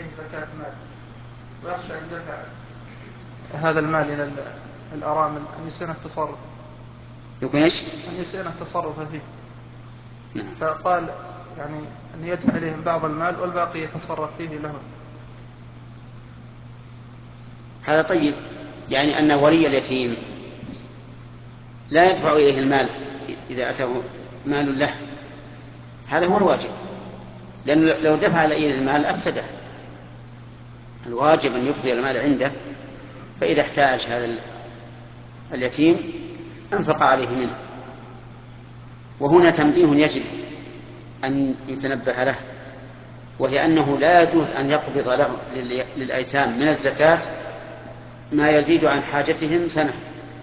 زكاة مال ويخشى أن دفع هذا المال إلى الأرامل أن يسأل التصرف، يكون إيش؟ أن يسأل التصرف فيه. نعم. فقال يعني أن يدفع إليهم بعض المال والباقي يتصرف فيه لهم. هذا طيب، يعني أن ولي اليتيم لا يدفع إليه المال إذا أتاه مال له، هذا هو الواجب، لأن لو دفع إليه المال أفسده. الواجب أن يبقي المال عنده، فإذا احتاج هذا اليتيم أنفق عليه منه. وهنا تنبيه يجب أن يتنبه له، وهي أنه لا يجوز أن يقبض له للأيتام من الزكاة ما يزيد عن حاجتهم سنة،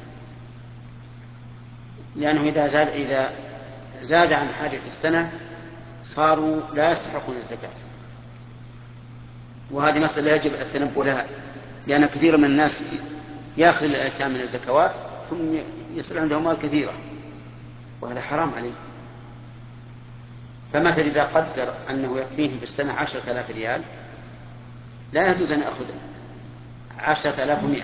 لأنه إذا زاد عن حاجة السنة صاروا لا يستحقون الزكاة. وهذه مسألة يجب التنبه لها، لأن كثير من الناس يأخذ الأيتام من الزكوات ثم يصير عندهم مال كثيرة، وهذا حرام عليه. فمثلا إذا قدر أنه يكفيه في السنة 10,000 ريال، لا يجوز أن يأخذ 10,100،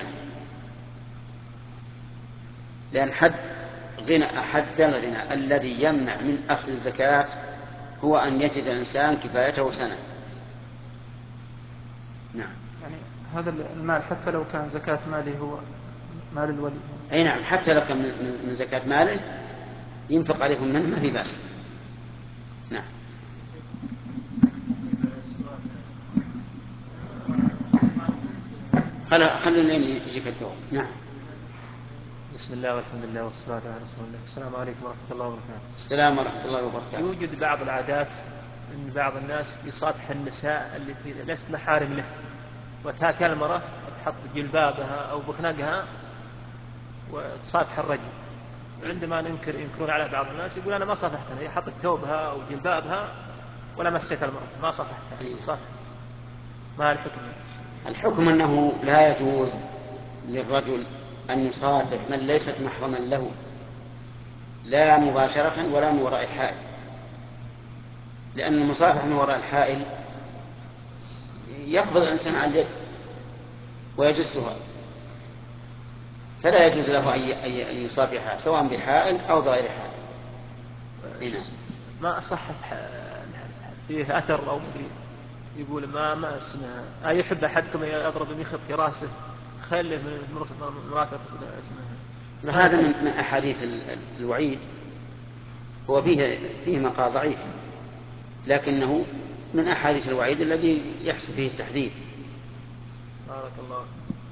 لأن حد الغنى الذي يمنع من أخذ الزكاة هو أن يجد الإنسان كفايته سنة. نعم. يعني هذا المال حتى لو كان زكاة ماله هو مال الولي. أي نعم، حتى لو كان من زكاة ماله ينفق عليهم منه ما في بأس. نعم. خلوا يجيك الدور. نعم. بسم الله والحمد لله والصلاة على رسول الله. السلام عليكم ورحمة الله وبركاته. السلام ورحمة الله وبركاته. يوجد بعض العادات أن بعض الناس يصافح النساء التي ليست محارم له، وتأتي المرأة تحط جلبابها أو بخنقها وتصافح الرجل، عندما ينكرون على بعض الناس يقول أنا ما صافحتها، هي حطت ثوبها أو جلبابها ولا مسيت المرأة، ما صافحتها. ما الحكم؟ الحكم أنه لا يجوز للرجل أن يصافح من ليست محرما له، لا مباشرة ولا من وراء الحائل، لأن المصافحة من وراء الحائل يقبض الإنسان على اليد ويجسها، فلا يجوز له أن يصافحها سواء بحائل أو بغير حائل. ما صحت فيه أثر أو يقول ما اسمها يحب أحدكم يضرب المخط في رأسه خله من مرافق اسمها. هذا من أحاديث الوعيد، هو فيه مقال ضعيف، لكنه من أحاديث الوعيد الذي يحصل فيه التحذير. بارك الله.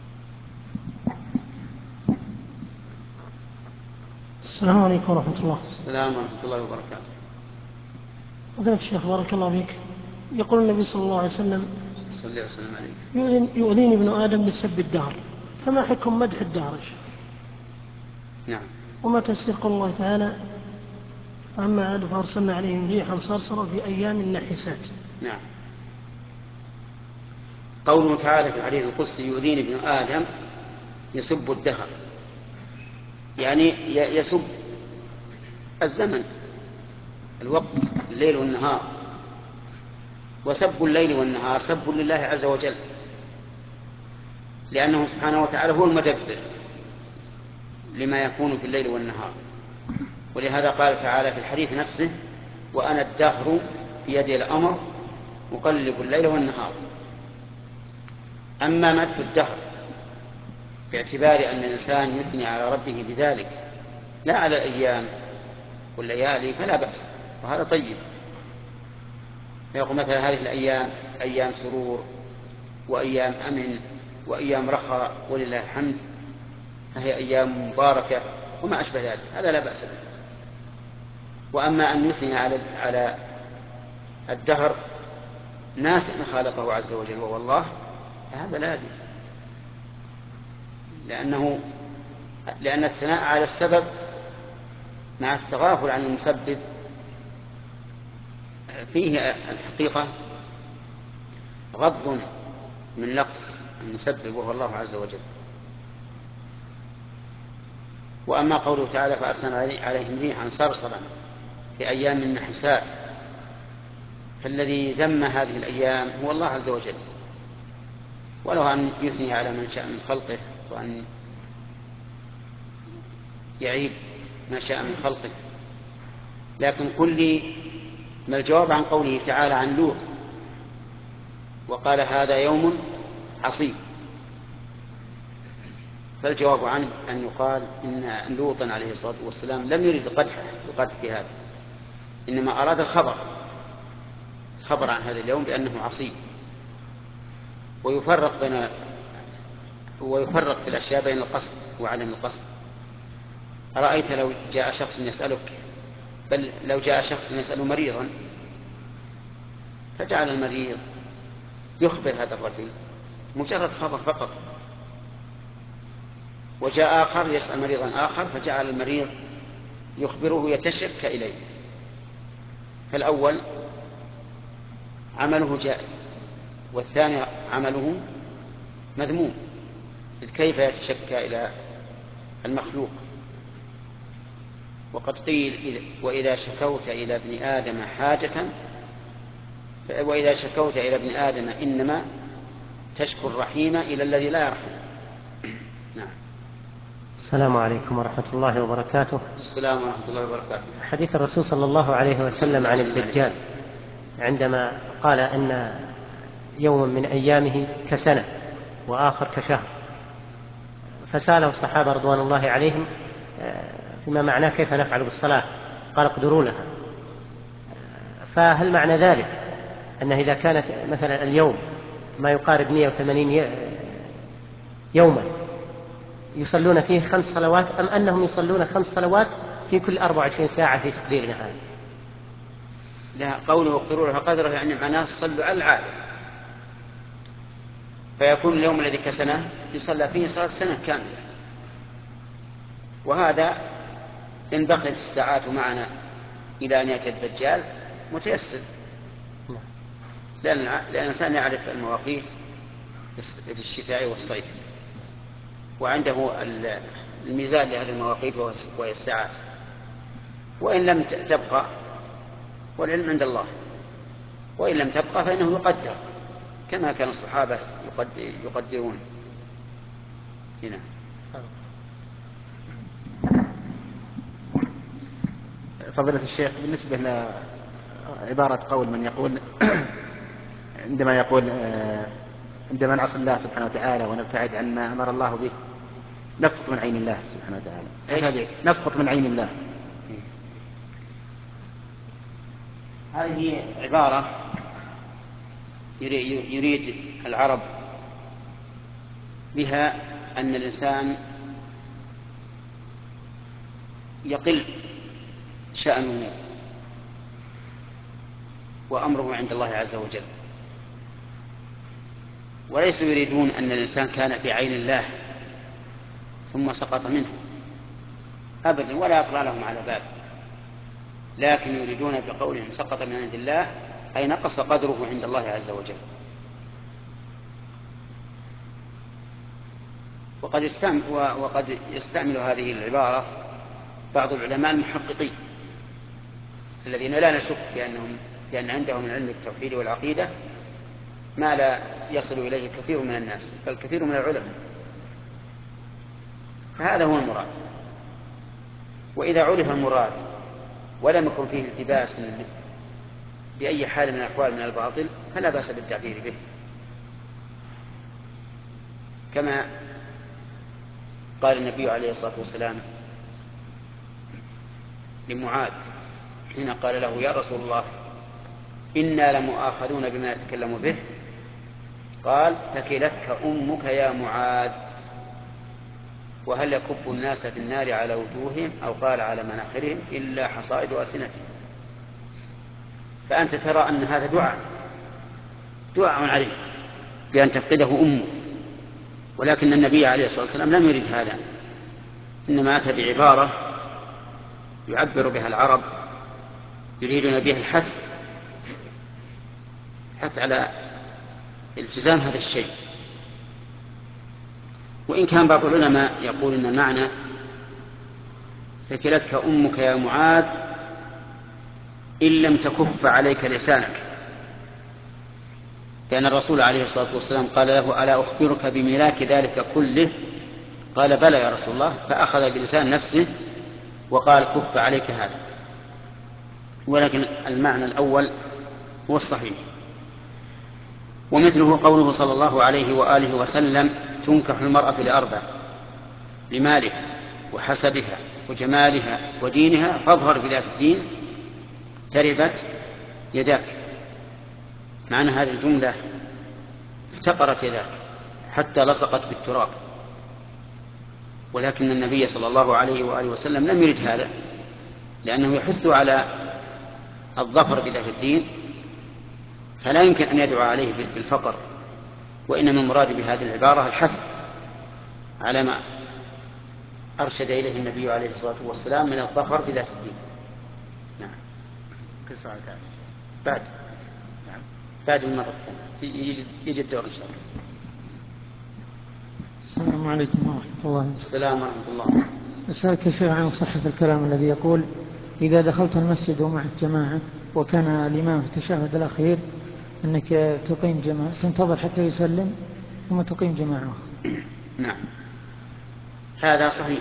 السلام عليكم ورحمة الله. السلام ورحمة الله وبركاته. فضيلة الشيخ بارك الله فيك، يقول النبي صلى الله عليه وسلم صلى الله عليه وسلم عليك: يؤذيني ابن آدم بسب الدهر، فما حكم مدح الدهر؟ نعم. وما تفسير قول الله تعالى: أما عاد فأرسلنا عليهم ريحا صرصرا في أيام نحسات؟ نعم. قوله تعالى في الحديث القدسي: يؤذيني ابن آدم، يسب الدهر، يعني يسب الزمن، الوقت، الليل والنهار. وسب الليل والنهار سب لله عز وجل، لأنه سبحانه وتعالى هو المدبر لما يكون في الليل والنهار. ولهذا قال تعالى في الحديث نفسه: وأنا الدهر بيدي الأمر أقلب الليل والنهار. أما مدح الدهر باعتبار أن الإنسان يثني على ربه بذلك لا على الأيام والليالي فلا بأس، وهذا طيب. فيقول مثلا: هذه الأيام أيام سرور وأيام أمن وأيام رخاء ولله الحمد، فهي أيام مباركة وما أشبه ذلك، هذا لا بأس به. وأما أن يثني على الدهر ناس خالقه عز وجل وهو الله، فهذا لا يجوز، لأن الثناء على السبب مع التغافل عن المسبب فيه الحقيقة غض من نقص المسبب وهو الله عز وجل. وأما قوله تعالى: فأرسلنا عليهم ريحا صرصرا في أيام النحسات، فالذي ذم هذه الأيام هو الله عز وجل، ولو أن يثني على من شاء من خلقه وأن يعيب ما شاء من خلقه. لكن قل لي ما الجواب عن قوله تعالى عن لوط وقال هذا يوم عصيب؟ فالجواب عنه أن يقال إن لوطا عليه الصلاة والسلام لم يرد القدح في هذا، إنما أراد الخبر عن هذا اليوم بأنه عصيب. ويفرق بالأشياء بين القصد وعدم القصد. أرأيت لو جاء شخص يسألك، بل لو جاء شخص يسأل مريضا فجعل المريض يخبر هذا الرجل مجرد خبر فقط، وجاء آخر يسأل مريضا آخر فجعل المريض يخبره يتشكى إليه، فالأول عمله جائز والثاني عمله مذموم، إذ كيف يتشكى إلى المخلوق؟ وقد قيل وإذا شكوت إلى ابن آدم إنما تشكو الرحيم إلى الذي لا يرحم. نعم. السلام عليكم ورحمة الله وبركاته. السلام ورحمة الله وبركاته. حديث الرسول صلى الله عليه وسلم عن الدجال عندما قال أن يوم من أيامه كسنة وآخر كشهر، فسأله الصحابة رضوان الله عليهم فيما معناه كيف نفعل بالصلاة؟ قال اقدروا لها. فهل معنى ذلك أنه إذا كانت مثلا اليوم ما يقارب 180 يوما يصلون فيه 5 صلوات، أم أنهم يصلون 5 صلوات في كل 24 ساعة في تقديرنا هذا؟ لا، قوله اقدروا لها قدره يعني معناه صلوا على العادة، فيكون اليوم الذي كسنة يصلى فيه صلاة سنة كاملة. وهذا إن بقيت الساعات معنا إلى أن يأتي الدجال متيسر، لأن الإنسان يعرف المواقيت في الشتاء والصيف، وعنده الميزان لهذه المواقيت وهي الساعات. وإن لم تبقى والعلم عند الله، وإن لم تبقى فإنه يقدر كما كان الصحابة يقدرون. هنا فضيلة الشيخ، بالنسبة لعبارة قول من يقول عندما يقول عندما نعصي الله سبحانه وتعالى ونبتعد عن ما أمر الله به نسقط من عين الله سبحانه وتعالى، هذه نسقط من عين الله. هذه عبارة يريد العرب بها أن الإنسان يقل شأنه وأمره عند الله عز وجل، وليسوا يريدون أن الإنسان كان في عين الله ثم سقط منه أبدا ولا يطلع لهم على بال، لكن يريدون بقولهم سقط من عند الله أي نقص قدره عند الله عز وجل. وقد يستعمل هذه العبارة بعض العلماء المحققين الذين لا نشك بأن عندهم من علم التوحيد والعقيدة ما لا يصل إليه كثير من الناس بل كثير من العلماء، فهذا هو المراد. وإذا عرف المراد ولم يكن فيه التباس بأي حال من الأحوال من الباطل فلا بأس بالتعبير به، كما قال النبي عليه الصلاة والسلام لمعاذ حين قال له يا رسول الله إنا لمؤاخذون بما نتكلم به، قال ثكلتك أمك يا معاذ، وهل يكب الناس في النار على وجوههم أو قال على مناخرهم إلا حصائد ألسنتهم. فأنت ترى أن هذا دعاء عليه بأن تفقده أمه، ولكن النبي عليه الصلاة والسلام لم يرد هذا، إنما أتى بعبارة يعبر بها العرب يريدون بها الحث على التزام هذا الشيء. وإن كان بعض العلماء يقول إن معنى ثكلتك أمك يا معاذ إن لم تكف عليك لسانك، لأن الرسول عليه الصلاة والسلام قال له: ألا أخبرك بملاك ذلك كله؟ قال: بلى يا رسول الله. فأخذ بلسان نفسه وقال: كف عليك هذا. ولكن المعنى الأول هو الصحيح. ومثله قوله صلى الله عليه وآله وسلم: تنكح المرأة لأربع: لمالها وحسبها وجمالها ودينها، فاظهر بذات الدين تربت يداك. معنى هذه الجملة: افتقرت يداك حتى لصقت بالتراب. ولكن النبي صلى الله عليه وآله وسلم لم يرد هذا، لأنه يحث على الظفر بذات الدين، فلا يمكن أن يدعو عليه بالفقر. وإنما المراد بهذه العبارة الحث على ما أرشد إليه النبي عليه الصلاة والسلام من الظفر بذات الدين. نعم. كل سؤال ثاني بعد نعم بعد المرة الثانية يجي الدور إن شاء الله. السلام عليكم ورحمة الله. السلام ورحمة الله. أسألك يا شيخ عن صحة الكلام الذي يقول: إذا دخلت المسجد ومعك جماعة وكان الإمام في التشهد الأخير أنك تقيم جماعة، تنتظر حتى يسلم ثم تقيم جماعة. نعم، هذا صحيح.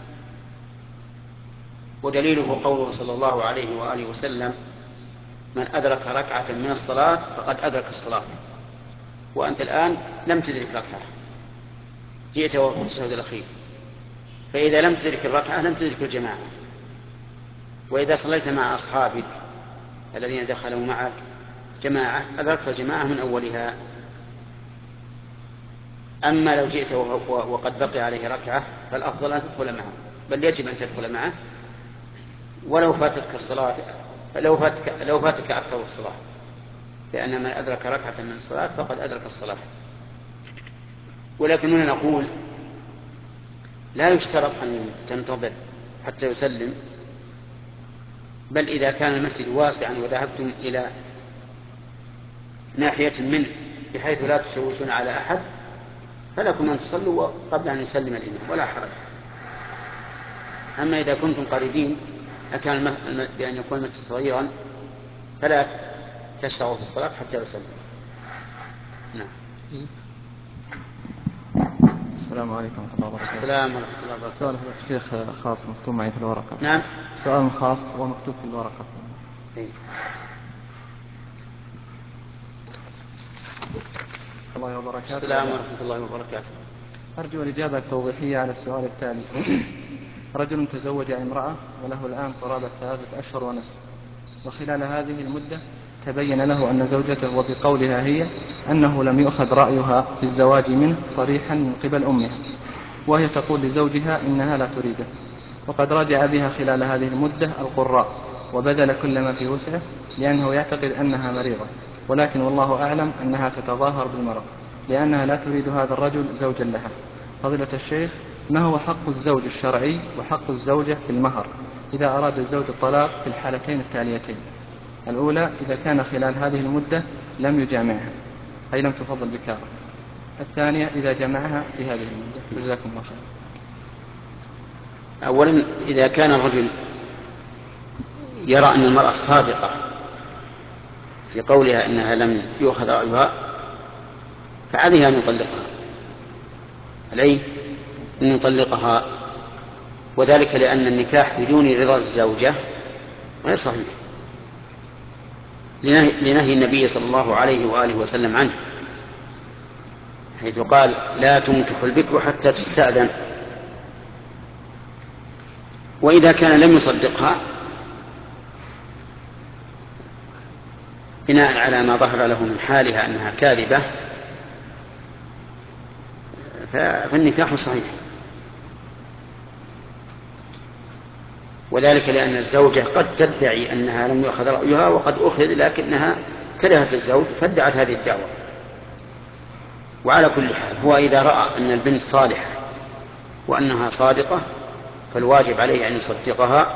ودليله قوله صلى الله عليه وآله وسلم: من أدرك ركعة من الصلاة فقد أدرك الصلاة. وأنت الآن لم تدرك ركعة، جئت وقت التشهد الأخير، فإذا لم تدرك الركعة لم تدرك الجماعة. وإذا صليت مع أصحابك الذين دخلوا معك جماعة أدركت الجماعة من أولها. أما لو جئت وقد بقي عليه ركعة فالأفضل أن تدخل معه، بل يجب أن تدخل معه ولو فاتتك الصلاة، لو فاتك أكثر الصلاة، لأن من أدرك ركعة من الصلاة فقد أدرك الصلاة. ولكننا نقول: لا يشترط أن تنتظر حتى يسلم، بل إذا كان المسجد واسعا وذهبتم إلى ناحية منه بحيث لا تشوشون على أحد فلكم أن تصلوا قبل أن يسلم الإمام ولا حرج. أما إذا كنتم قريبين أكان بأن يكون المسجد صغيرا فلا تشرعوا في الصلاة حتى يسلم. نعم. السلام عليكم ورحمة الله وبركاته. السلام ورحمة الله وبركاته. سؤال الشيخ خاص مكتوب معي في الورقة. نعم. سؤال خاص ومكتوب في الورقة. إيه. الله وبركاته. السلام ورحمة الله وبركاته. أرجو الإجابة التوضيحية على السؤال التالي. رجل تزوج امرأة وله الآن قرابة 3 أشهر ونصف، وخلال هذه المدة تبين له أن زوجته وبقولها هي أنه لم يؤخذ رأيها في الزواج منه صريحا من قبل أمها، وهي تقول لزوجها إنها لا تريده، وقد راجع بها خلال هذه المدة القراء وبذل كل ما في وسعه لأنه يعتقد أنها مريضة، ولكن والله أعلم أنها تتظاهر بالمرض لأنها لا تريد هذا الرجل زوجا لها. فضيلة الشيخ، ما هو حق الزوج الشرعي وحق الزوجة في المهر إذا أراد الزوج الطلاق في الحالتين التاليتين؟ الأولى: إذا كان خلال هذه المدة لم يجامعها أي لم تفضل بكارة. الثانية: إذا جمعها في هذه المدة. جزاكم الله خير. أولا، إذا كان الرجل يرى أن المرأة صادقة في قولها إنها لم يؤخذ رأيها فعليه أن يطلقها، عليه أن يطلقها، وذلك لأن النكاح بدون رضا الزوجة غير صحيح، لنهي النبي صلى الله عليه وآله وسلم عنه، حيث قال: لا تنكح البكر حتى تستأذن. وإذا كان لم يصدقها بناء على ما ظهر له من حالها أنها كاذبة فالنكاح صحيح، وذلك لأن الزوجة قد تدعي أنها لم يؤخذ رأيها وقد أخذ لكنها كرهت الزوج فادعت هذه الدعوة. وعلى كل حال هو إذا رأى أن البنت صالحة وأنها صادقة فالواجب عليه أن يصدقها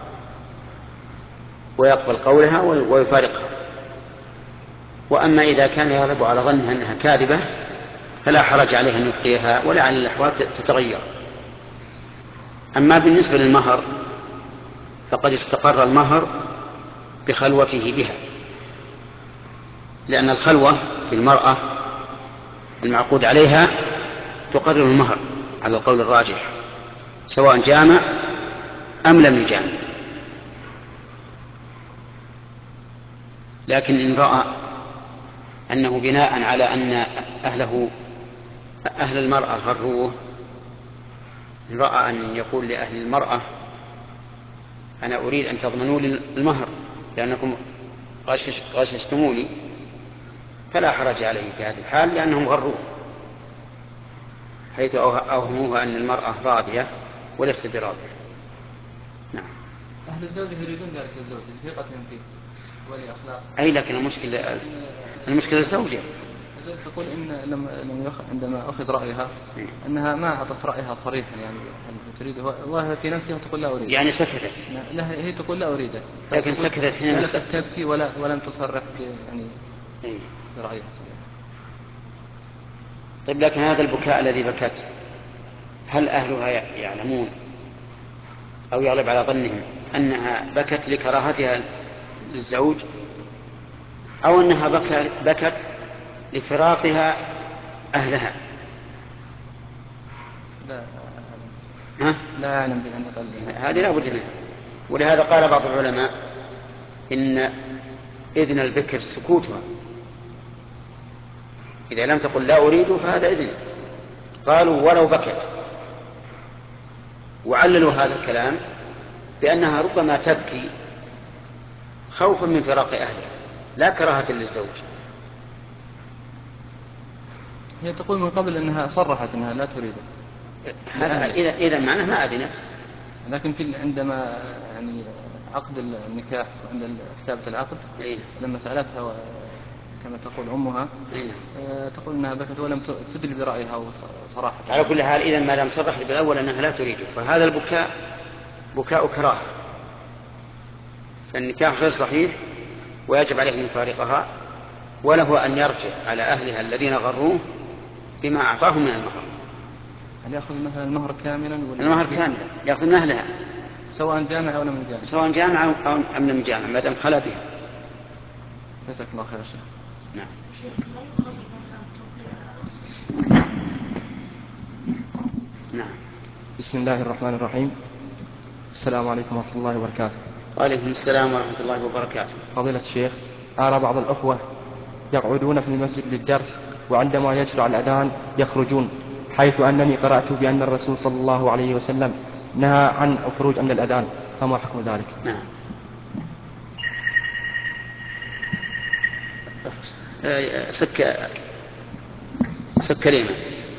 ويقبل قولها ويفارقها. وأما إذا كان يغلب على ظنها أنها كاذبة فلا حرج عليه أن يبقيها ولعل الأحوال تتغير. أما بالنسبة للمهر فقد استقر المهر بخلوته بها، لأن الخلوة المرأة المعقود عليها تقرر المهر على القول الراجح، سواء جامع أم لم يجامع. لكن إن رأى أنه بناء على أن أهل المرأة غروه، إن رأى أن يقول لأهل المرأة أنا أريد أن تضمنوا لي المهر لأنكم غششتموني، فلا حرج عليه في هذه الحال لأنهم غروه، حيث أوهموها أن المرأة راضية وليست براضية. نعم. أهل الزوج يريدون ذلك الزوج لثقتهم فيه ولأخلاقه. أي لكن المشكلة الزوجة. تقول إن عندما أخذ رأيها أنها ما أعطت رأيها صريحا، يعني هل تريده وهي في نفسها تقول لا أريد، يعني سكتت. لا هي تقول لا أريده، لكن سكتت حين جلست تبكي ولم تصرح يعني برأيها صريحا. طيب لكن هذا البكاء الذي بكت هل أهلها يعلمون أو يغلب على ظنهم أنها بكت لكراهتها للزوج أو أنها بكت لفراقها أهلها؟ لا أعلم بأن قلبها هذه لا بد منها. ولهذا قال بعض العلماء إن إذن البكر سكوتها، إذا لم تقل لا أريد فهذا إذن. قالوا ولو بكت، وعللوا هذا الكلام بأنها ربما تبكي خوفا من فراق أهلها لا كراهة للزوج. هي تقول من قبل أنها صرحت أنها لا تريده، إذا معناه ما أذنت. لكن عندما يعني عقد النكاح وعند ثابت العقد لما سألتها كما تقول أمها تقول أنها بكت ولم تدل برأيها صراحة. على كل حال إذا ما لم تصرح بالأول أنها لا تريده فهذا البكاء بكاء كراهة، فالنكاح غير صحيح ويجب عليه أن يفارقها، وله أن يرجع على أهلها الذين غروه بما أعطاهم من المهر. هل يأخذ مثلا المهر كاملا المهر كاملا يأخذ من أهلها سواء جامع أو لم يجامع، سواء جامع أو لم يجامع ما دام خلا بها. جزاك الله خير شيخ. نعم. نعم. بسم الله الرحمن الرحيم. السلام عليكم ورحمة الله وبركاته. وعليكم السلام ورحمة الله وبركاته. فضيلة الشيخ، أرى بعض الأخوة يقعدون في المسجد للدرس وعندما يشرع الأذان يخرجون، حيث أنني قرأت بأن الرسول صلى الله عليه وسلم نهى عن الخروج عند الأذان، فما حكم ذلك؟ نعم. سك كلمة.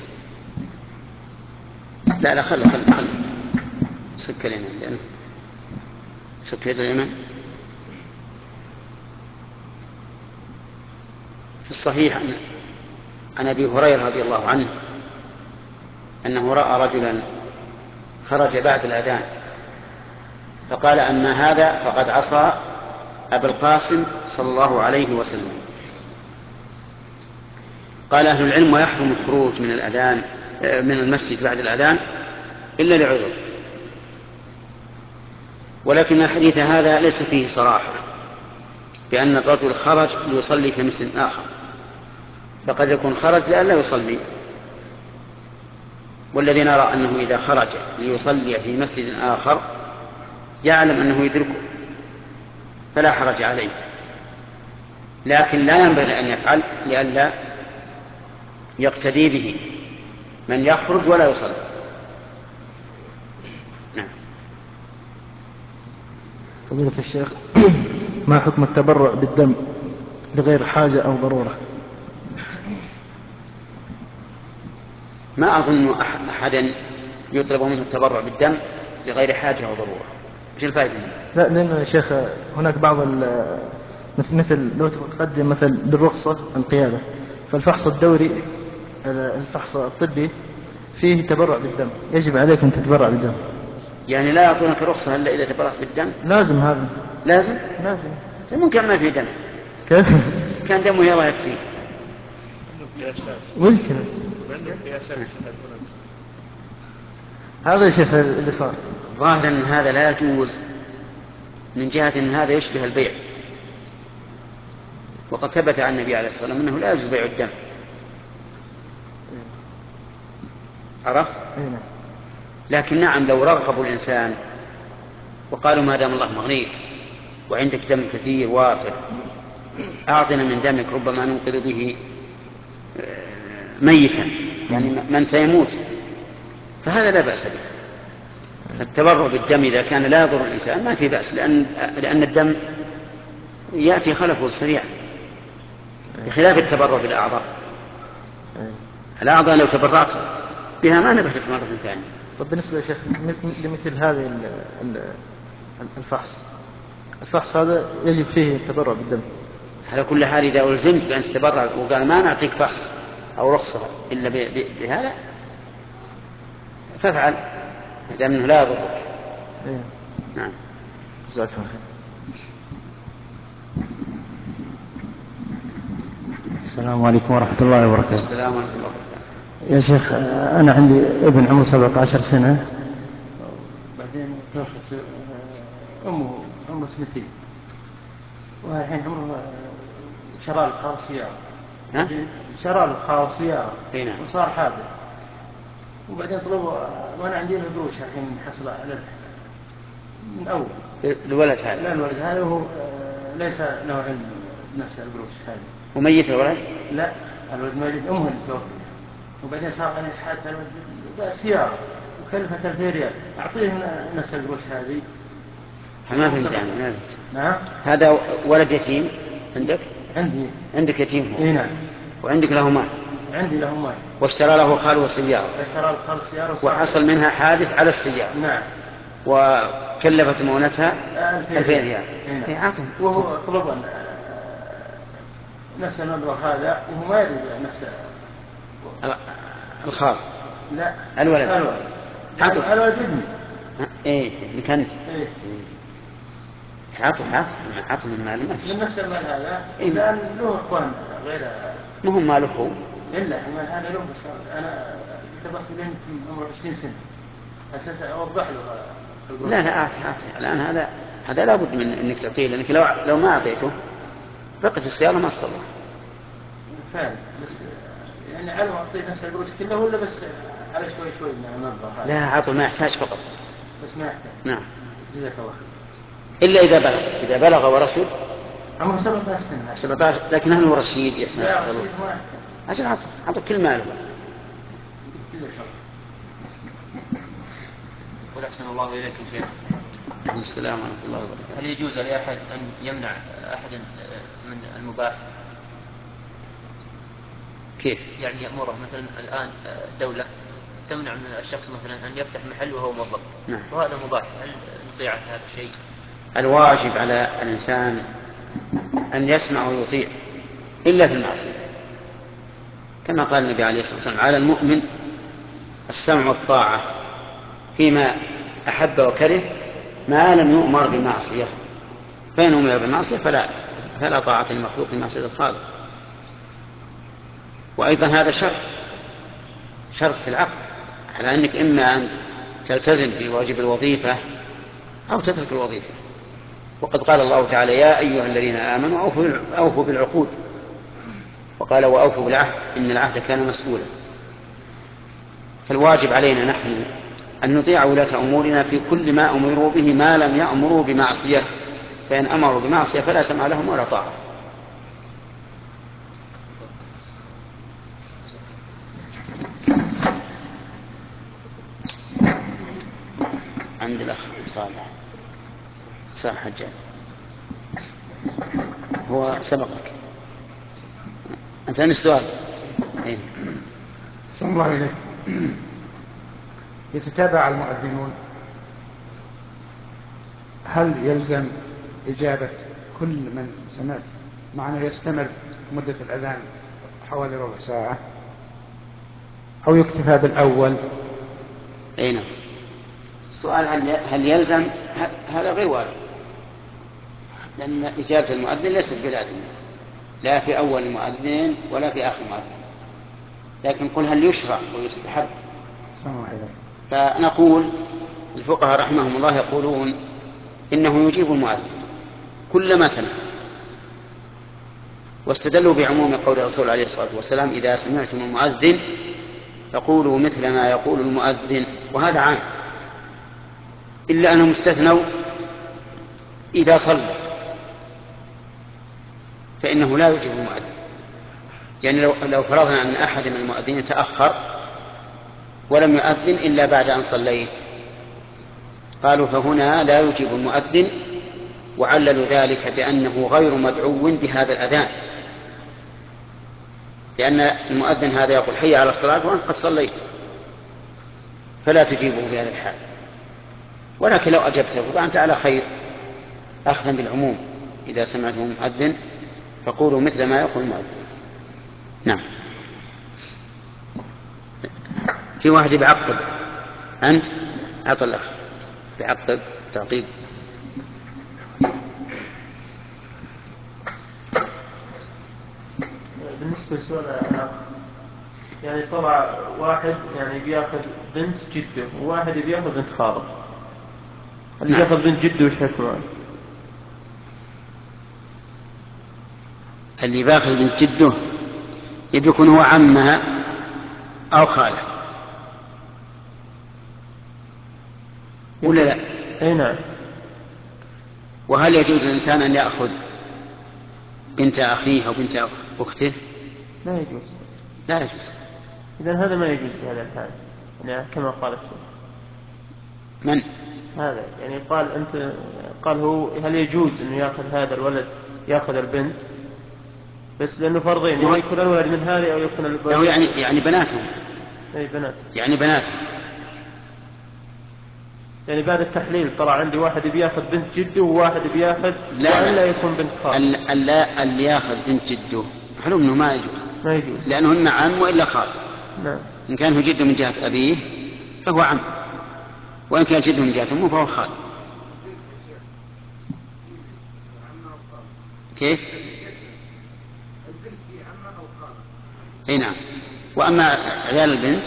لا خل سك كلمة لأنه سك يد اليمن. في الصحيح عن أبي هريرة رضي الله عنه أنه رأى رجلا خرج بعد الأذان فقال أما هذا فقد عصى أبا القاسم صلى الله عليه وسلم. قال أهل العلم ويحرم الخروج من المسجد بعد الأذان إلا لعذر، ولكن الحديث هذا ليس فيه صراحة بأن الرجل خرج ليصلي في مسجد آخر، فقد يكون خرج لئلا يصلي، والذي نرى أنه إذا خرج ليصلي في مسجد آخر يعلم أنه يدركه فلا حرج عليه، لكن لا ينبغي أن يفعل لئلا يقتدي به من يخرج ولا يصلي. نعم. فضيلة الشيخ، ما حكم التبرع بالدم لغير حاجة أو ضرورة؟ ما أظن أحدا يطلب منه التبرع بالدم لغير حاجة أو ضرورة. ايش الفائدة منه؟ لا، لأن يا شيخ هناك بعض مثل لو تقدم مثل بالرخصة القيادة، فالفحص الدوري الفحص الطبي فيه تبرع بالدم، يجب عليك أن تتبرع بالدم. يعني لا يعطونك رخصة إلا إذا تبرعت بالدم؟ لازم هذا. لازم؟ ممكن ما في دم. كيف؟ كان دمه يلا يكفي. مشكلة. هذا يا شيخ اللي صار. ظاهرا أن هذا لا يجوز من جهة أن هذا يشبه البيع، وقد ثبت عن النبي عليه الصلاة والسلام أنه لا يجوز بيع الدم. عرفت؟ لكن نعم لو رغبوا الإنسان وقالوا ما دام الله مغنيك وعندك دم كثير وافر أعطنا من دمك ربما ننقذ به ميتا، يعني من سيموت، فهذا لا بأس به. التبرع بالدم إذا كان لا يضر الإنسان ما في بأس، لأن الدم يأتي خلفه سريعا، بخلاف التبرع بالأعضاء. الأعضاء لو تبرعت بها ما نبتت مرة ثانية. طب بالنسبة يا شيخ لمثل هذه الفحص هذا يجب فيه التبرع بالدم. على كل حال إذا ألزمت بأن تتبرع وقال ما نعطيك فحص أو رخصة إلا بهذا فافعل، إذا منه لا يضرك. نعم. جزاك الله خير. السلام عليكم ورحمة الله وبركاته. السلام ورحمة الله وبركاته. يا شيخ أنا عندي ابن عمره 17 سنة، بعدين توفت أمه عمره 2 والحين عمره شرى له خاص سيارة. شرى له خاص سيارة وصار حادث، وبعدين طلبوا وأنا عندي له قروش الحين حصل على من أول الولد هذا. لا الولد هذا هو ليس له علم بنفس القروش هذه. وميت الولد؟ لا الولد ميت، أمه اللي توفت، وبعدين صار عليه حادث الولد بالسيارة وكلفة 2000 ريال، أعطيه نفس القروش هذه. ما فهمت يعني. نعم. هذا ولد يتيم عندك؟ عندي. عندك يتيم هو؟ اي نعم. وعندك له مال؟ عندي له مال. واشترى له خاله سيارة؟ اشترى له خاله سيارة وحصل منها حادث على السيارة؟ نعم. وكلفت مؤونتها 2000 ريال. نعم. وهو طلب نفس المبلغ هذا وهو ما يدري نفس الخال؟ لا الولد. الولد ابني. ايه ابنك انت. ايه. عطوا من مال من نفس المال هذا. لأن له اخوان غير مهم ماله هو. إلا المال هذا له، بس أنا اقتبست بين في عمره 20 سنة أساسا أوضح له. لا الآن هذا لابد من انك تعطيه، لانك لو ما اعطيته بقت السيارة ما تصلح. فعلا، بس يعني علم أعطيه نفس القروش كله ولا بس على شوي من المبلغ هذا؟ لا عطوا ما يحتاج فقط. بس ما يحتاج. نعم. جزاك الله خير. إلا إذا بلغ ورشد. عمره 17 سنة. 17 لكن هل هو رشيد يحسن لا التصرف؟ رشيد ما يحتاج. عشان عطوا كل ماله. قل أحسن الله إليكم شيخ. السلام ورحمة الله وبركاته. هل يجوز لأحد أن يمنع أحدا من المباح؟ كيف؟ يعني يأمره مثلا الآن دولة تمنع من الشخص مثلا أن يفتح محل وهو موظف. نعم. وهذا مباح، هل نطيع هذا الشيء؟ الواجب على الإنسان أن يسمع ويطيع إلا في المعصية، كما قال النبي عليه الصلاة والسلام على المؤمن السمع والطاعة فيما أحب وكره ما لم يؤمر بمعصية، فإن أمر بمعصية فلا طاعة للمخلوق في معصية الخالق. وأيضا هذا شرط في العقد على أنك إما أن تلتزم بواجب الوظيفة أو تترك الوظيفة. وقد قال الله تعالى يا أيها الذين آمنوا أوفوا بالعقود، وقال وأوفوا بالعهد إن العهد كان مسؤولا. فالواجب علينا نحن أن نطيع ولاة أمورنا في كل ما أمروا به ما لم يأمروا بمعصية، فإن أمروا بمعصية فلا سمع لهم ولا طاعة. عند الأخ صالح حجاج هو سبقك. أنت عندك سؤال؟ صلى الله عليك. يتتابع المؤذنون، هل يلزم إجابة كل من سمعت معنى يستمر مدة الأذان حوالي ربع ساعة أو يكتفى بالأول؟ أي نعم. السؤال هل يلزم؟ هذا غير وارد، لأن إجابة المؤذن ليست بلازمة لا في أول المؤذن ولا في آخر المؤذن، لكن قل هل يشرع ويستحب. فنقول الفقهاء رحمهم الله يقولون إنه يجيب المؤذن كلما سمع، واستدلوا بعموم قول الرسول عليه الصلاة والسلام إذا سمعتم المؤذن فقولوا مثل ما يقول المؤذن، وهذا عام، إلا أنهم استثنوا إذا صلى فإنه لا يجب المؤذن. يعني لو فرضنا أن أحد من المؤذنين تأخر ولم يؤذن إلا بعد أن صليت، قالوا فهنا لا يجب المؤذن، وعللوا ذلك بأنه غير مدعو بهذا الأذان، لأن المؤذن هذا يقول حي على الصلاة وأنت قد صليت، فلا تجيبه في هذا الحال. ولكن لو أجبته فأنت على خير أخذا بالعموم، إذا سمعتم المؤذن فقولوا مثل ما يقول المؤذن. نعم. في واحد بعقب، أنت أعطى الأخ بعقب تعقيب. بالنسبة لسؤال الأخ، يعني طلع واحد يعني بياخذ بنت جده وواحد بياخذ بنت خاله، اللي بياخذ بنت جده وش حكمه؟ اللي باخذ بنت جده يبي يكون هو عمها أو خاله ولا لا؟ أي نعم. وهل يجوز للإنسان أن يأخذ بنت أخيه أو بنت أخته؟ لا يجوز. لا يجوز. إذن هذا ما يجوز في هذا الحال، يعني كما قال الشيخ. من؟ هذا يعني قال هو هل يجوز أنه يأخذ هذا الولد يأخذ البنت، بس لأنه فرضين، يعني يكون الولد من هذه أو يكون الولد يعني بناتهم. أي بنات. يعني بناتهم. يعني بعد التحليل طلع عندي واحد بياخذ بنت جده وواحد بياخذ لا يكون بنت خال. اللي ياخذ بنت جده حلو انه ما يجوز. ما يجوز. لانه إما عم والا خال. نعم. ان كان هو جده من جهه ابيه فهو عم، وان كان جده من جهه امه فهو خال. كيف؟ اي نعم. واما عيال البنت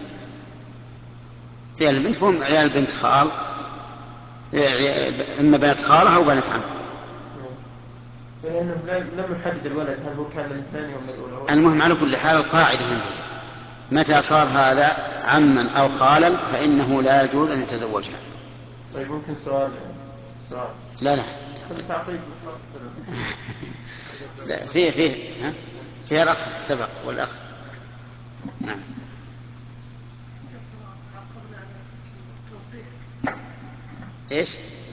فهم عيال بنت خال، اما بنات خاله او بنات عم. لأنه لم يحدد الولد هل هو كان من الثانية ولا الأولى. المهم على كل حال القاعدة متى صار هذا عما أو خالا فإنه لا يجوز أن يتزوجها. طيب ممكن سؤال. لا لا فيه الأخ سبق والأخ. نعم. إيش؟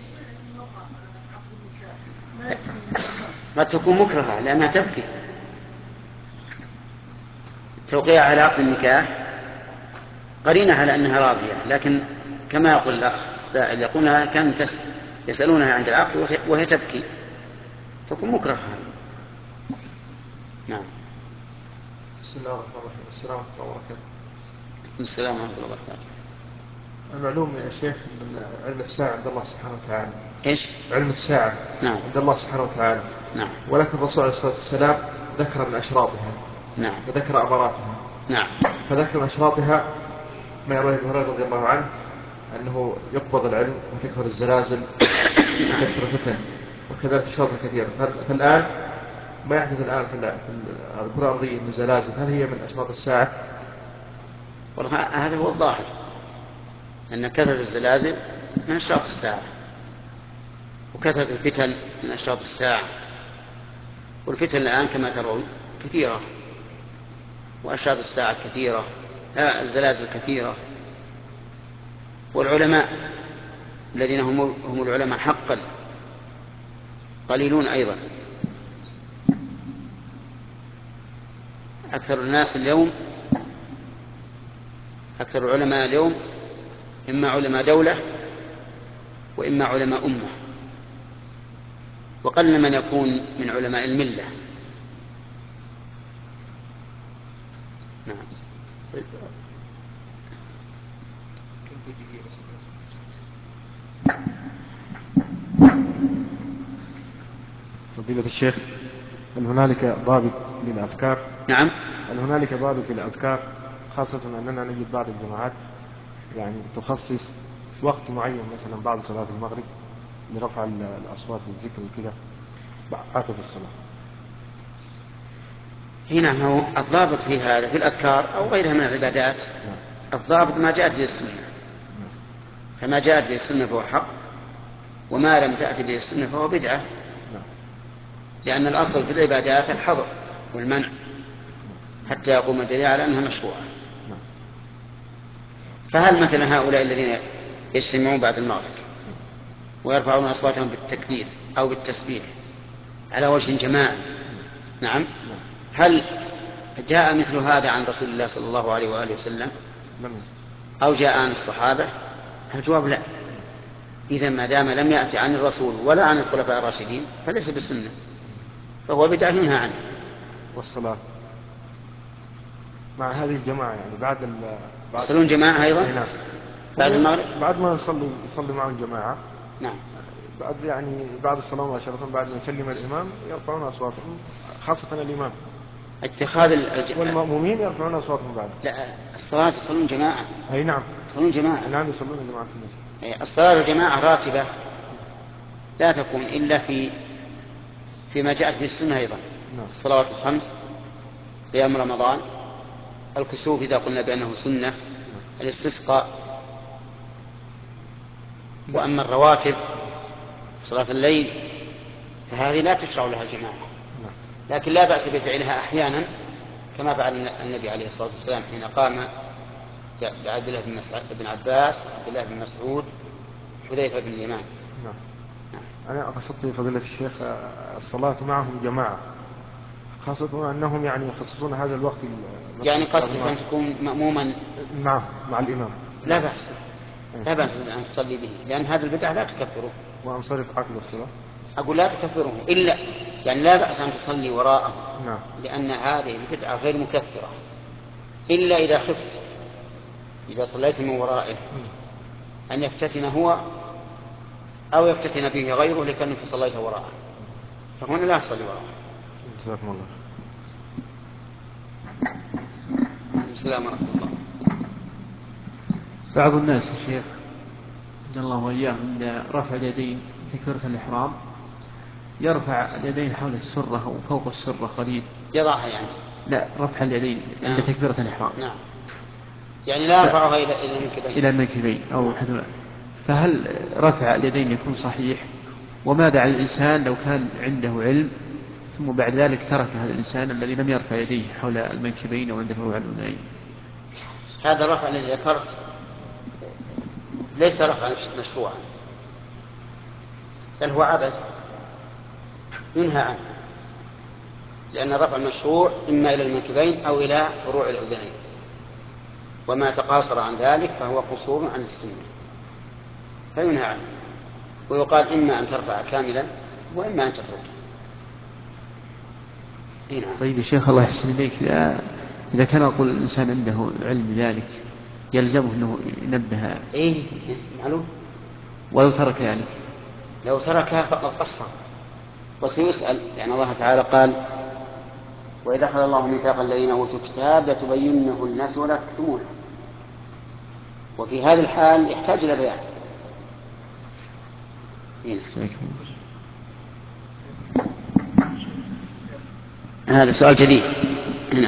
قد تكون مكرهة لأنها تبكي. توقيع على عقد النكاح قرينة على أنها راضية، لكن كما يقول الأخ السائل يقولها كان يسألونها عند العقد وهي تبكي، تكون مكرهة. نعم. بسم الله الرحمن الرحيم. السلام عليكم ورحمة الله وبركاته. السلام ورحمة الله وبركاته. المعلوم يا شيخ من علم الساعة عند الله سبحانه وتعالى. إيش؟ علم الساعة. نعم. عند الله سبحانه وتعالى. نعم. ولكن الرسول عليه الصلاة والسلام ذكر من أشراطها. نعم. وذكر أماراتها. نعم. فذكر من أشراطها ما يروي ابن هريرة رضي الله عنه أنه يقبض العلم وتكثر الزلازل وتكثر الفتن وكذلك أشراطها كثيرة. فالآن ما يحدث الآن في الكرة الأرضية من زلازل، هل هي من أشراط الساعة؟ والله هذا هو الظاهر أن كثرة الزلازل من أشراط الساعة، وكثرة الفتن من أشراط الساعة. والفتن الآن كما ترون كثيرة، وأشراط الساعة كثيرة، الزلازل كثيرة. والعلماء الذين هم العلماء حقا قليلون أيضا. أكثر العلماء اليوم إما علماء دولة وإما علماء أمة، وقل من يكون من علماء الملة. نعم. فضيلة الشيخ، هل هنالك ضابط للأذكار؟ نعم. هل هنالك ضابط للأذكار، خاصة أننا نجد بعض الجماعات يعني تخصص وقت معين مثلا بعد صلاة المغرب لرفع الأصوات بالذكر وكذا عقب الصلاة؟ هنا هو الضابط في هذا في الأذكار أو غيرها من العبادات، الضابط ما جاءت به السنة، فما جاءت به السنة فهو حق، وما لم تأتي به السنة فهو بدعة، لأن الأصل في العبادات الحظر والمنع حتى يقوم الدليل على أنها مشروعة. فهل مثلا هؤلاء الذين يجتمعون بعد المغرب ويرفعون أصواتهم بالتكبير أو بالتسبيح على وجه جماعي، نعم، هل جاء مثل هذا عن رسول الله صلى الله عليه وآله وسلم أو جاء عن الصحابة؟ الجواب لا. إذا ما دام لم يأتي عن الرسول ولا عن الخلفاء الراشدين فليس بسنة، فهو بدعة ينهى عنه. والصلاة مع هذه الجماعة يعني بعد يصلون جماعة أيضا؟ نعم. بعد المغرب؟ بعد ما نصلي معهم جماعة، نعم، بعد الصلاة مباشرة بعد ما يسلم الإمام يرفعون أصواتهم، خاصة الإمام اتخاذ والمأمومين يرفعون أصواتهم بعد. لا، الصلاة يصلون جماعة. أي نعم، يصلون جماعة. نعم، يصلون جماعة في المسجد. الصلاة الجماعة راتبة لا تكون إلا فيما جاءت في السنة أيضا. نعم. الصلوات الخمس، قيام رمضان، الكسوف إذا قلنا بأنه سنة، الاستسقاء. وأما الرواتب صلاة الليل فهذه لا تشرع لها جماعة، لكن لا بأس بفعلها أحيانا كما فعل النبي عليه الصلاة والسلام حين قام بعبد الله بن عباس، عبد الله بن مسعود، حذيفة بن اليمان. نعم. أنا قصدت فضيلة الشيخ الصلاة معهم جماعة، خاصة أنهم يعني يخصصون هذا الوقت، يعني قصدك أن تكون مأموما مع الإمام. لا بأس، لا بأس أن تصلي به، لأن هذا البدعة لا تكفره. وأنصرف عقل الصلاة، أقول لا تكفره إلا يعني لا بأس أن تصلي وراءه. نعم. لأن هذه البدعة غير مكفرة إلا إذا خفت إذا صليت من ورائه أن يفتتن هو أو يفتتن به غيره لكأنك صليت وراءه، فهنا لا تصلي وراءه. جزاكم الله. السلام ورحمة الله. بعض الناس يا شيخ جزا الله وإياهم عند رفع اليدين تكبيرة الإحرام يرفع اليدين حول السرة أو فوق السرة قليل، يضعها يعني؟ لا، رفع اليدين عند تكبيرة الإحرام. نعم، يعني لا يرفعها إلى المنكبين أو حذو. فهل رفع اليدين يكون صحيح؟ وماذا عن الإنسان لو كان عنده علم ثم بعد ذلك ترك هذا الإنسان الذي لم يرفع يديه حول المنكبين أو عند فروع الأذنين؟ هذا الرفع الذي ذكرت ليس رفعا مشروعا، بل هو عبث ينهى عنه، لأن الرفع المشروع إما إلى المنكبين أو إلى فروع الأذنين، وما تقاصر عن ذلك فهو قصور عن السنة فينهى عنه، ويقال إما أن ترفع كاملا وإما أن تترك. طيب يا شيخ الله يحسن إليك، إذا كان أقول الإنسان عنده علم ذلك يلزمه أنه ينبه. إيه معلوم. ولو ترك يعني لو تركها فقد قصر وسيسأل، لأن الله تعالى قال وإذا أخذ الله ميثاق الذين أوتوا الكتاب لتبيننه للناس ولا تكتمونه، وفي هذه الحال يحتاج إلى بيان. هذا سؤال جديد هنا.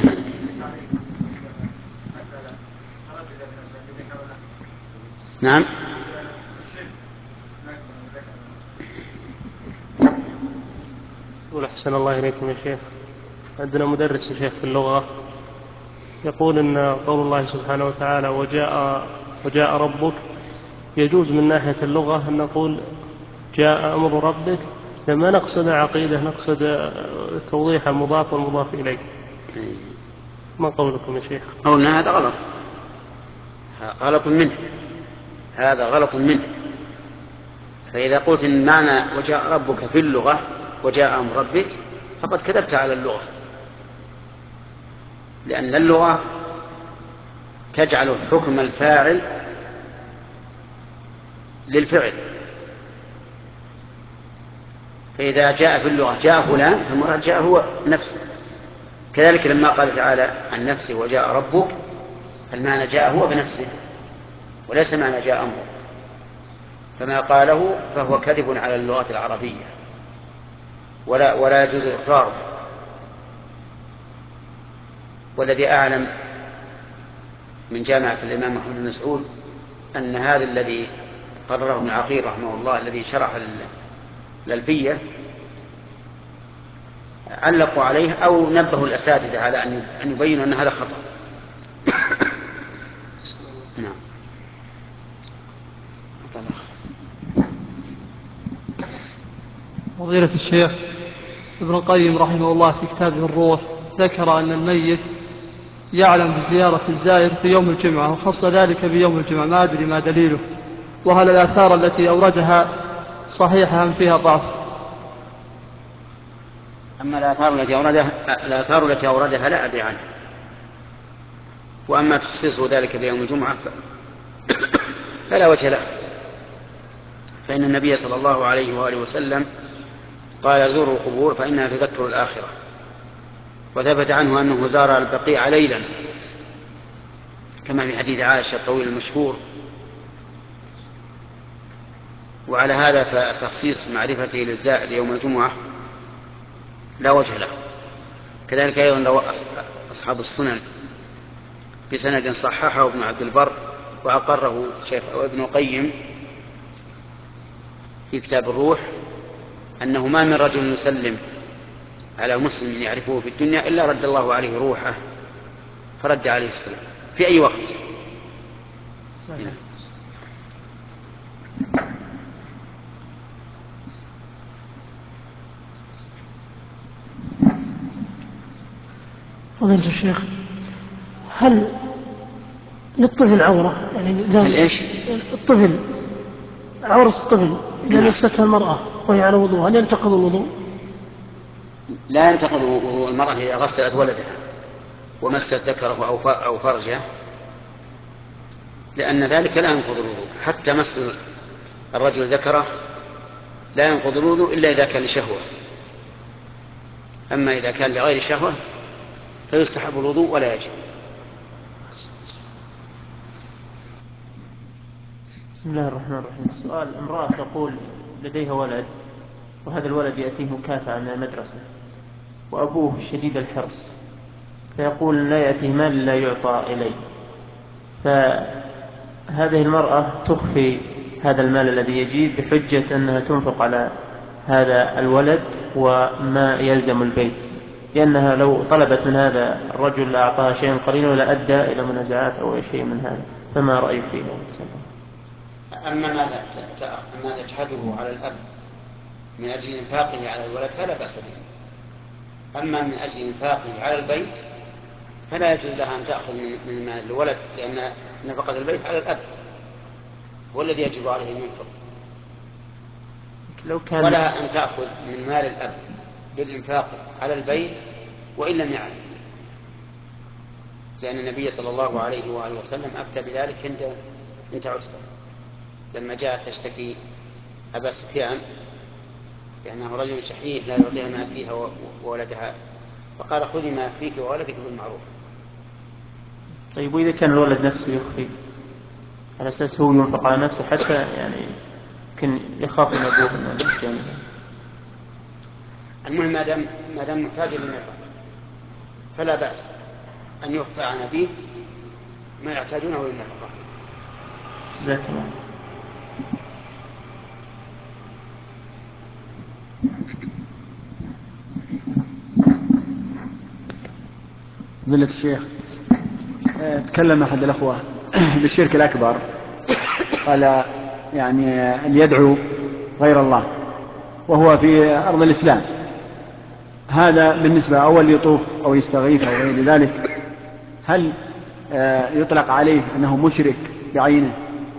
نعم. يقول أحسن الله إليكم يا شيخ، عندنا مدرس يا شيخ في اللغة يقول إن قول الله سبحانه وتعالى وجاء ربك يجوز من ناحية اللغة أن نقول جاء أمر ربك، لما نقصد عقيدة نقصد توضيح المضاف والمضاف إليه. ما قولكم يا شيخ؟ قولنا هذا غلط، غلط منه، هذا غلط منه. فإذا قلت إن معنى وجاء ربك في اللغة وجاء أمر ربك فقد كذبت على اللغة، لأن اللغة تجعل حكم الفاعل للفعل، فإذا جاء في اللغة جاء فلان فالمراد جاء هو نفسه. كذلك لما قال تعالى عن نفسه وجاء ربك المعنى جاء هو بنفسه وليس معنى جاء أمره، فما قاله فهو كذب على اللغة العربية ولا يجوز إقراره. والذي أعلم من جامعة الإمام محمد بن مسعود أن هذا الذي قرره ابن عقيل رحمه الله الذي شرح الألفية علقوا عليه أو نبهوا الأساتذة على أن يبينوا أن هذا خطأ. نعم. فضيلة الشيخ ابن القيم رحمه الله في كتابه الروح ذكر أن الميت يعلم بزيارة الزائر في يوم الجمعة وخص ذلك بيوم الجمعة، ما أدري ما دليله، وهل الآثار التي أوردها صحيحة أم فيها ضعف؟ أما الآثار التي أوردها لا أدري عنها، وأما تخصيصه ذلك بيوم الجمعة فلا وجه له، فإن النبي صلى الله عليه وآله وسلم قال زوروا القبور فإنها تذكر الآخرة، وثبت عنه أنه زار البقيع ليلا كما في حديث عائشة الطويل المشهور. وعلى هذا فتخصيص معرفته للزائر يوم الجمعة لا وجه له. كذلك أيضا روى أصحاب السنن بسند صححه ابن عبد البر وأقره شيخ ابن القيم في كتاب الروح أنه ما من رجل يسلم على مسلم يعرفه في الدنيا إلا رد الله عليه روحه فرد عليه السلام في أي وقت. فضيلة الشيخ، هل للطفل عورة؟ يعني إيش؟ الطفل عورة الطفل إذا لمستها المرأة وهي على وضوء هل ينتقض الوضوء؟ لا ينتقض وضوء المرأة إذا غسلت ولدها ومست ذكره أو فرجه، لأن ذلك لا ينقض الوضوء. حتى مس الرجل ذكره لا ينقض الوضوء إلا إذا كان لشهوة، أما إذا كان لغير شهوة فيستحب الوضوء ولا يجب. بسم الله الرحمن الرحيم. سؤال: امرأة تقول لديها ولد وهذا الولد يأتيه مكافأة من المدرسة وأبوه شديد الحرص فيقول لا يأتيه مال لا يعطى إليه، فهذه المرأة تخفي هذا المال الذي يجيب بحجة أنها تنفق على هذا الولد وما يلزم البيت، لأنها لو طلبت من هذا الرجل لأعطاها شيئا قليلا لأدى إلى منازعات أو شيء من هذا، فما رأيك فيه؟ أما ما تجحده على الأب من أجل إنفاقه على الولد فلا بأس به، أما من أجل إنفاقه على البيت فلا يجوز لها أن تأخذ من مال الولد، لأن نفقة البيت على الأب والذي يجب عليه أن ينفق، ولا أن تأخذ من مال الأب للإنفاق على البيت وإن لم يعلم، لأن النبي صلى الله عليه وآله وسلم أفتى بذلك عند عتبة لما جاءت تشتكي أبا سفيان لأنه رجل شحيح لا يعطيها ما فيها وولدها، فقال خذي ما فيك وولدك بالمعروف. طيب وإذا كان الولد نفسه يخفي على أساس هو ينفق على نفسه حتى يعني يمكن يخاف من أبوه من الجانب؟ المهم ما دام محتاج للنفقة فلا بأس أن يخفى عن أبيه ما يحتاجونه للنفقة. جزاك الله. فضيلة الشيخ، تكلم أحد الأخوة بالشرك الأكبر، قال يعني أن يدعو غير الله وهو في أرض الإسلام، هذا بالنسبة أول يطوف أو يستغيث أو غير ذلك، هل يطلق عليه أنه مشرك بعينه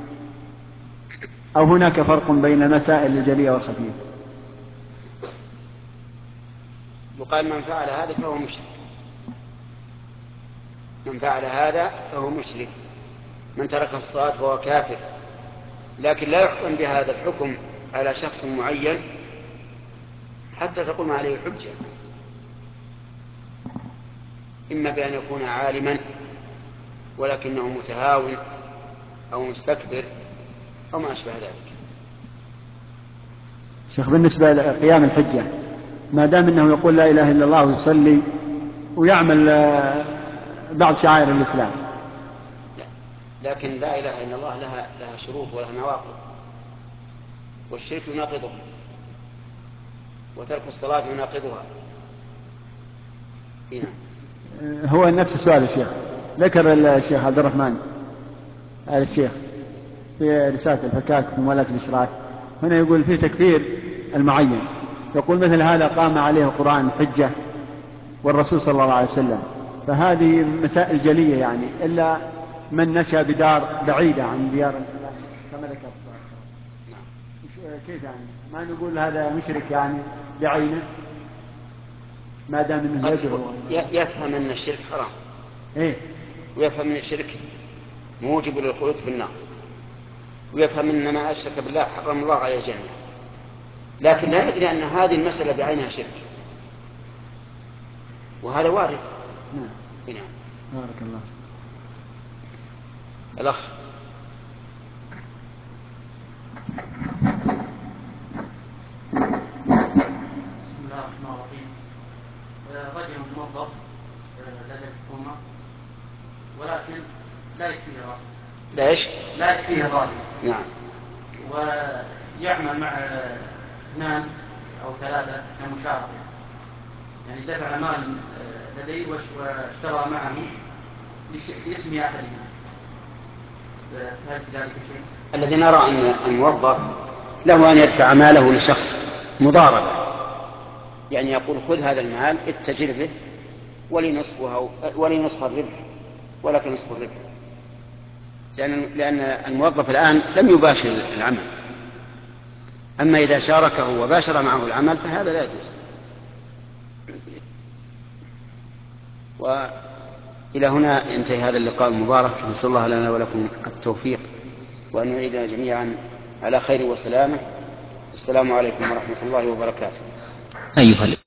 أو هناك فرق بين المسائل الجلية والخفية؟ يقال من فعل هذا فهو مشرك، من فعل هذا فهو مشرك، من ترك الصلاة فهو كافر، لكن لا يحكم بهذا الحكم على شخص معين حتى تقوم عليه الحجة، إما بأن يكون عالما ولكنه متهاون أو مستكبر أو ما أشبه ذلك. شيخ، بالنسبة لقيام الحجة، ما دام أنه يقول لا إله إلا الله ويصلي ويعمل بعض شعائر الإسلام. لكن لا إله إلا الله لها شروط ولها نواقض، والشرك يناقضها، وترك الصلاة يناقضها. هو نفس السؤال الشيخ ذكر الشيخ عبد الرحمن آل الشيخ في رسالة الفكاك في موالاة الإشراك، هنا يقول في تكفير المعين، يقول مثل هذا قام عليه القرآن حجة والرسول صلى الله عليه وسلم، فهذه مسائل جلية يعني، إلا من نشأ بدار بعيدة عن ديار الإسلام كما ذكرت. كيف يعني ما نقول هذا مشرك يعني بعينه ما دام انه يدعو؟ يفهم ان الشرك حرام، ايه، ويفهم ان الشرك موجب للخلود في النار، ويفهم ان من اشرك بالله حرم الله عليه الجنه، لكن لا يدري ان هذه المساله بعينها شرك، وهذا وارد. نعم. بارك الله. الاخ رجل موظف لدى الحكومة ولكن لا يكفيه الراتب. ليش؟ لا يكفيه الراتب. نعم. ويعمل مع 2 أو 3 كمشاركة، يعني دفع مال لديه واشترى معه باسم أحدهما. هل ذلك شيء؟ الذي نرى أن الموظف له أن يدفع ماله لشخص مضاربة، يعني يقول خذ هذا المال اتجر به ولي نصف الربح ولك نصف الربح، لأن الموظف الآن لم يباشر العمل، أما إذا شاركه وباشر معه العمل فهذا لا يجوز. وإلى هنا ينتهي هذا اللقاء المبارك، نسأل الله لنا ولكم التوفيق وأن يعيدنا جميعا على خير وسلامة. السلام عليكم ورحمة الله وبركاته. أيها